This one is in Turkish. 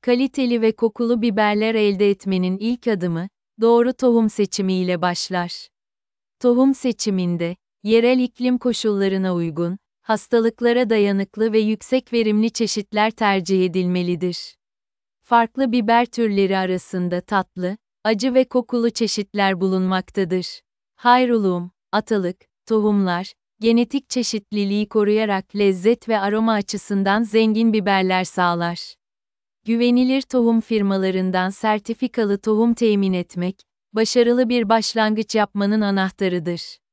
Kaliteli ve kokulu biberler elde etmenin ilk adımı, doğru tohum seçimiyle başlar. Tohum seçiminde, yerel iklim koşullarına uygun, hastalıklara dayanıklı ve yüksek verimli çeşitler tercih edilmelidir. Farklı biber türleri arasında tatlı, acı ve kokulu çeşitler bulunmaktadır. Hayrulum, atalık, tohumlar, genetik çeşitliliği koruyarak lezzet ve aroma açısından zengin biberler sağlar. Güvenilir tohum firmalarından sertifikalı tohum temin etmek, başarılı bir başlangıç yapmanın anahtarıdır.